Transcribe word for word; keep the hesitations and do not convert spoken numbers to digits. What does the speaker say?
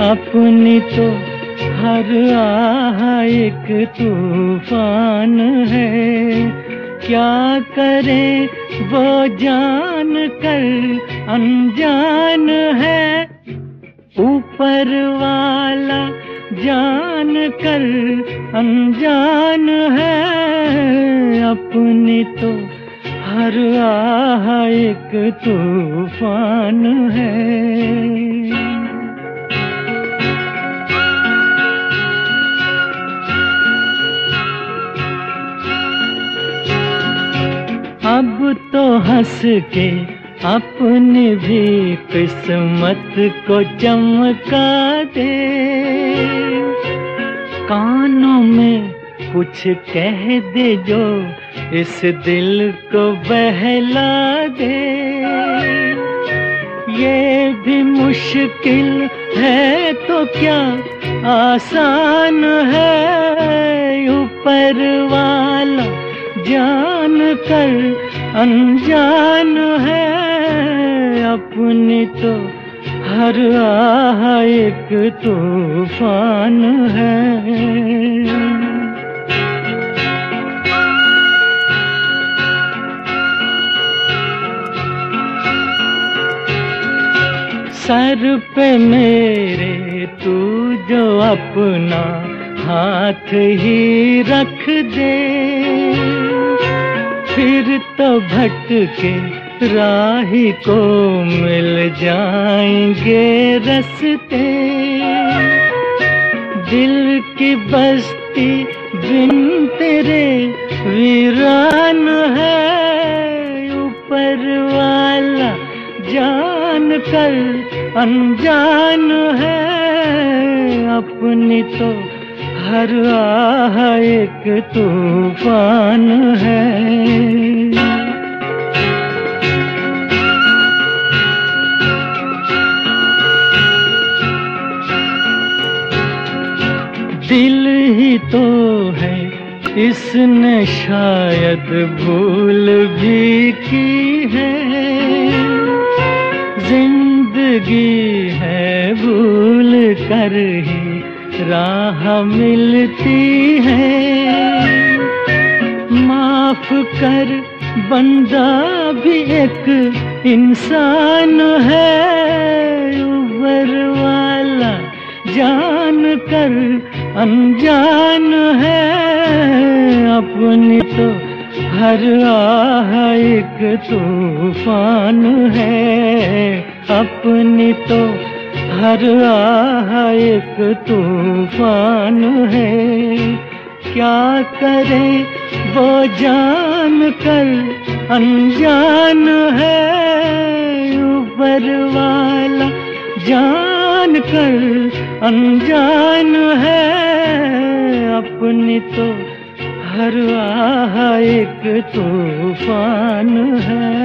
अपनी तो हर आह एक तूफान है। क्या करे वो जान कर अनजान है, ऊपर वाला जान कर अनजान है। अपनी तो हर आह एक तूफान है। अब तो हंस के अपनी भी किस्मत को चमका दे, कानों में कुछ कह दे जो इस दिल को बहला दे। ये भी मुश्किल है तो क्या आसान है, ऊपर वाला जान कर अनजान है। अपनी तो हर आह एक तूफान है। सर पे मेरे तू जो अपना हाथ ही रख दे, फिर तो भटके राही को मिल जाएंगे रस्ते। दिल की बस्ती बिन तेरे वीरान है, ऊपर वाला जान कर अनजान है। अपनी तो हर आह एक तूफान है। दिल ही तो है इसने शायद भूल भी की है, जिंदगी है भूल कर ही राह मिलती है। माफ कर बंदा भी एक इंसान है, ऊपर वाला जान कर अनजान है। अपनी तो हर आह एक तूफान है। अपनी तो हर आह एक तूफान है। क्या करे वो जान कर अनजान है, ऊपर वाला जान कर अनजान है। अपनी तो हर आह एक तूफान है।